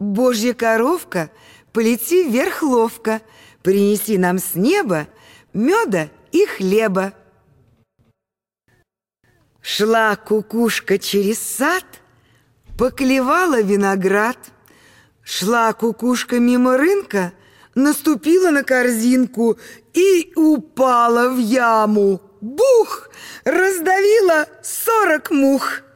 Божья коровка, полети вверх ловко, принеси нам с неба меда и хлеба. Шла кукушка через сад, поклевала виноград. Шла кукушка мимо рынка, наступила на корзинку и упала в яму. Бух! Раздавила 40 мух.